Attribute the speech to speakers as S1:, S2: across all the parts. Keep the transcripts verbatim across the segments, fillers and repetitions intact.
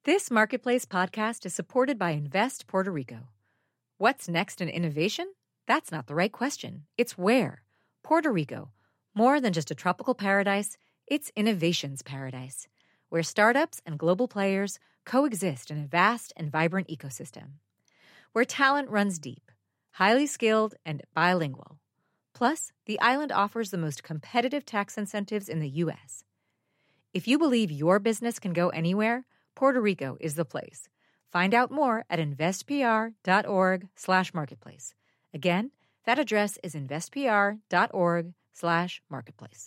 S1: This Marketplace podcast is supported by Invest Puerto Rico. What's next in innovation? That's not the right question. It's where. Puerto Rico. More than just a tropical paradise, it's innovation's paradise, where startups and global players coexist in a vast and vibrant ecosystem. Where talent runs deep, highly skilled, and bilingual. Plus, the island offers the most competitive tax incentives in the U S. If you believe your business can go anywhere, Puerto Rico is the place. Find out more at investpr.org slash marketplace. Again, that address is investpr.org slash marketplace.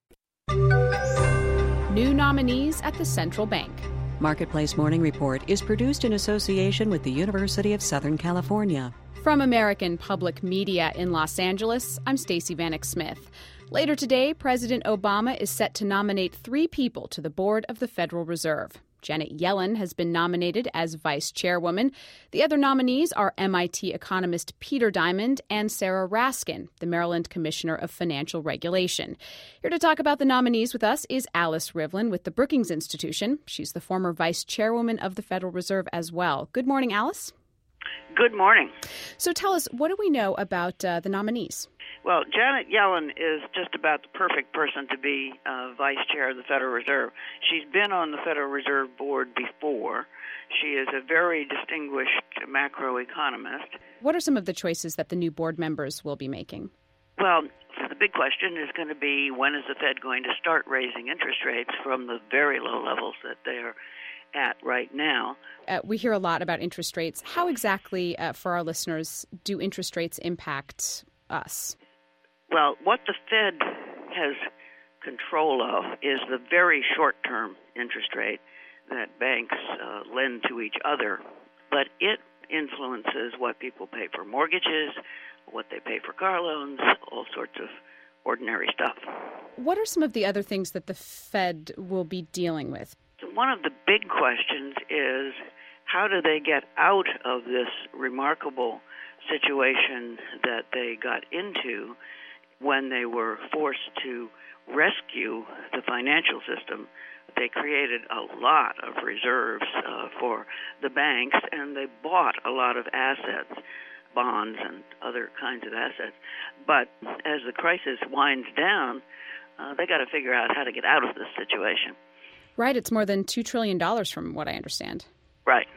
S2: New nominees at the central bank.
S3: Marketplace Morning Report is produced in association with the University of Southern California.
S2: From American Public Media in Los Angeles, I'm Stacey Vanek Smith. Later today, President Obama is set to nominate three people to the board of the Federal Reserve. Janet Yellen has been nominated as vice chairwoman. The other nominees are M I T economist Peter Diamond and Sarah Raskin, the Maryland Commissioner of Financial Regulation. Here to talk about the nominees with us is Alice Rivlin with the Brookings Institution. She's the former vice chairwoman of the Federal Reserve as well. Good morning, Alice.
S4: Good morning.
S2: So tell us, what do we know about uh, the nominees?
S4: Well, Janet Yellen is just about the perfect person to be uh, vice chair of the Federal Reserve. She's been on the Federal Reserve Board before. She is a very distinguished macroeconomist.
S2: What are some of the choices that the new board members will be making?
S4: Well, the big question is going to be, when is the Fed going to start raising interest rates from the very low levels that they're at right now?
S2: Uh, we hear a lot about interest rates. How exactly, uh, for our listeners, do interest rates impact us?
S4: Well, what the Fed has control of is the very short-term interest rate that banks uh, lend to each other, but it influences what people pay for mortgages, what they pay for car loans, all sorts of ordinary stuff.
S2: What are some of the other things that the Fed will be dealing with?
S4: So one of the big questions is, how do they get out of this remarkable situation that they got into when they were forced to rescue the financial system? They created a lot of reserves uh, for the banks, and they bought a lot of assets, bonds and other kinds of assets. But as the crisis winds down, uh, they got to figure out how to get out of this situation.
S2: Right. It's more than two trillion dollars from what I understand.
S4: Right.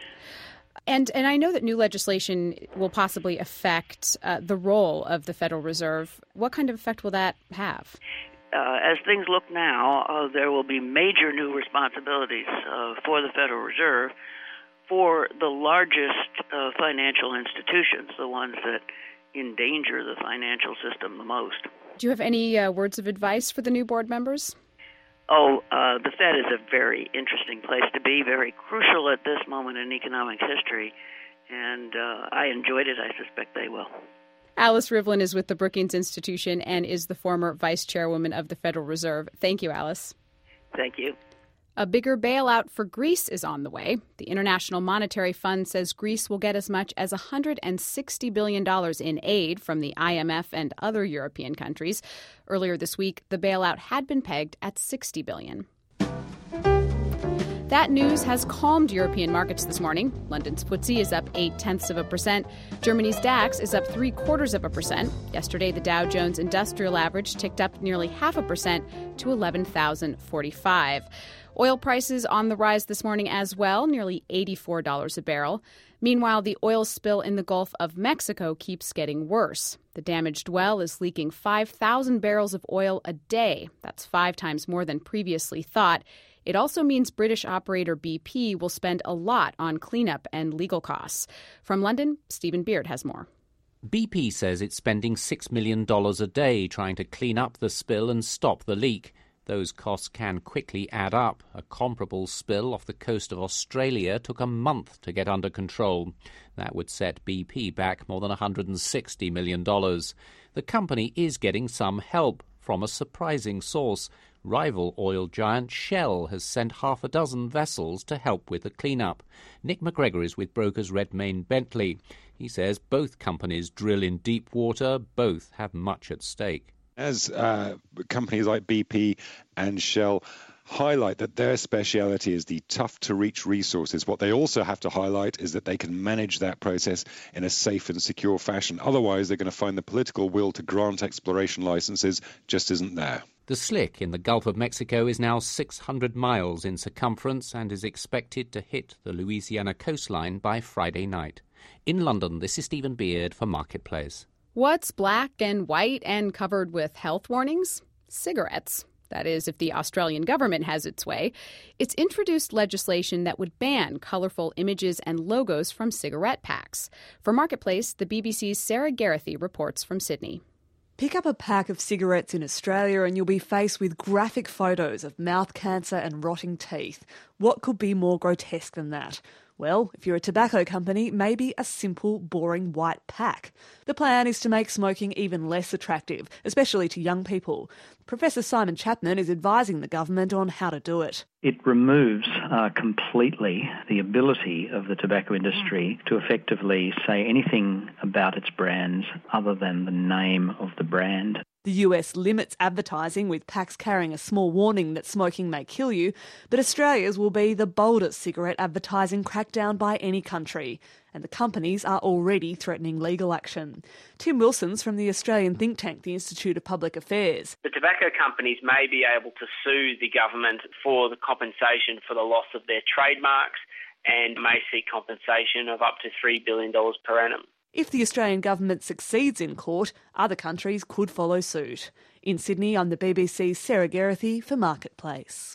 S2: And and I know that new legislation will possibly affect uh, the role of the Federal Reserve. What kind of effect will that have?
S4: Uh, as things look now, uh, there will be major new responsibilities uh, for the Federal Reserve for the largest uh, financial institutions, the ones that endanger the financial system the most.
S2: Do you have any uh, words of advice for the new board members?
S4: Oh, uh, the Fed is a very interesting place to be, very crucial at this moment in economic history, and uh, I enjoyed it. I suspect they will.
S2: Alice Rivlin is with the Brookings Institution and is the former vice chairwoman of the Federal Reserve. Thank you, Alice.
S4: Thank you.
S2: A bigger bailout for Greece is on the way. The International Monetary Fund says Greece will get as much as one hundred sixty billion dollars in aid from the I M F and other European countries. Earlier this week, the bailout had been pegged at sixty billion dollars. That news has calmed European markets this morning. London's F T S E is up eight-tenths of a percent. Germany's DAX is up three-quarters of a percent. Yesterday, the Dow Jones Industrial Average ticked up nearly half a percent to eleven thousand forty-five. Oil prices on the rise this morning as well, nearly eighty-four dollars a barrel. Meanwhile, the oil spill in the Gulf of Mexico keeps getting worse. The damaged well is leaking five thousand barrels of oil a day. That's five times more than previously thought. It also means British operator B P will spend a lot on cleanup and legal costs. From London, Stephen Beard has more.
S5: B P says it's spending six million dollars a day trying to clean up the spill and stop the leak. Those costs can quickly add up. A comparable spill off the coast of Australia took a month to get under control. That would set B P back more than one hundred sixty million dollars. The company is getting some help from a surprising source. Rival oil giant Shell has sent half a dozen vessels to help with the cleanup. Nick McGregor is with brokers Redmayne Bentley. He says both companies drill in deep water, both have much at stake.
S6: As uh, companies like B P and Shell highlight that their speciality is the tough-to-reach resources. What they also have to highlight is that they can manage that process in a safe and secure fashion. Otherwise, they're going to find the political will to grant exploration licenses just isn't there.
S5: The slick in the Gulf of Mexico is now six hundred miles in circumference and is expected to hit the Louisiana coastline by Friday night. In London, this is Stephen Beard for Marketplace.
S2: What's black and white and covered with health warnings? Cigarettes. That is, if the Australian government has its way. It's introduced legislation that would ban colourful images and logos from cigarette packs. For Marketplace, the B B C's Sarah Garathy reports from Sydney.
S7: Pick up a pack of cigarettes in Australia and you'll be faced with graphic photos of mouth cancer and rotting teeth. What could be more grotesque than that? Well, if you're a tobacco company, maybe a simple, boring white pack. The plan is to make smoking even less attractive, especially to young people. Professor Simon Chapman is advising the government on how to do it.
S8: It removes uh, completely the ability of the tobacco industry to effectively say anything about its brands other than the name of the brand.
S7: The U S limits advertising, with packs carrying a small warning that smoking may kill you, but Australia's will be the boldest cigarette advertising crackdown by any country, and the companies are already threatening legal action. Tim Wilson's from the Australian think tank, the Institute of Public Affairs.
S9: The tobacco companies may be able to sue the government for the compensation for the loss of their trademarks and may seek compensation of up to three billion dollars per annum.
S7: If the Australian government succeeds in court, other countries could follow suit. In Sydney, I'm the B B C's Sarah Garathy for Marketplace.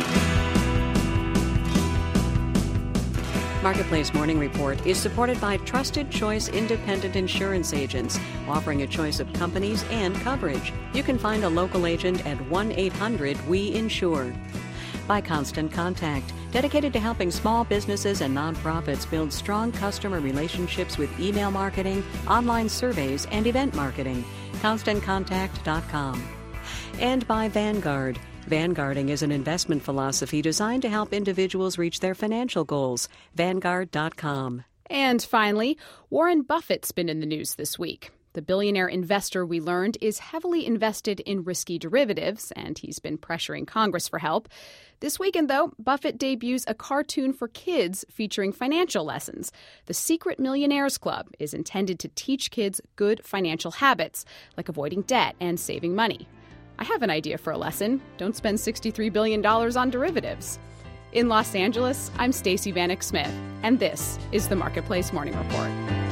S3: Marketplace Morning Report is supported by Trusted Choice Independent Insurance Agents, offering a choice of companies and coverage. You can find a local agent at one eight hundred we insure. By Constant Contact, dedicated to helping small businesses and nonprofits build strong customer relationships with email marketing, online surveys, and event marketing. constant contact dot com. And by Vanguard. Vanguarding is an investment philosophy designed to help individuals reach their financial goals. Vanguard dot com.
S2: And finally, Warren Buffett's been in the news this week. The billionaire investor, we learned, is heavily invested in risky derivatives, and he's been pressuring Congress for help. This weekend, though, Buffett debuts a cartoon for kids featuring financial lessons. The Secret Millionaires Club is intended to teach kids good financial habits, like avoiding debt and saving money. I have an idea for a lesson. Don't spend sixty-three billion dollars on derivatives. In Los Angeles, I'm Stacey Vanek Smith, and this is the Marketplace Morning Report.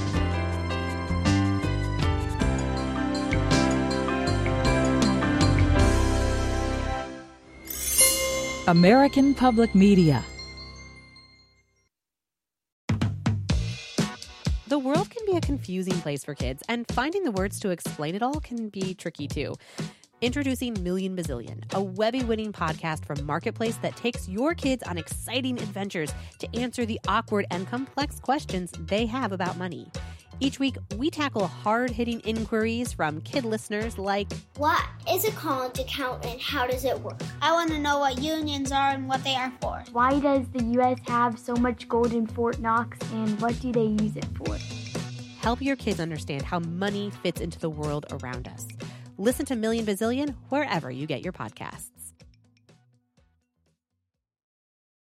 S10: American Public Media.
S11: The world can be a confusing place for kids, and finding the words to explain it all can be tricky too. Introducing Million Bazillion, a Webby-winning podcast from Marketplace that takes your kids on exciting adventures to answer the awkward and complex questions they have about money. Each week, we tackle hard-hitting inquiries from kid listeners like,
S12: what is a college account and how does it work? I want to know what unions are and what they are for.
S13: Why does the U S have so much gold in Fort Knox and what do they use it for?
S11: Help your kids understand how money fits into the world around us. Listen to Million Bazillion wherever you get your podcasts.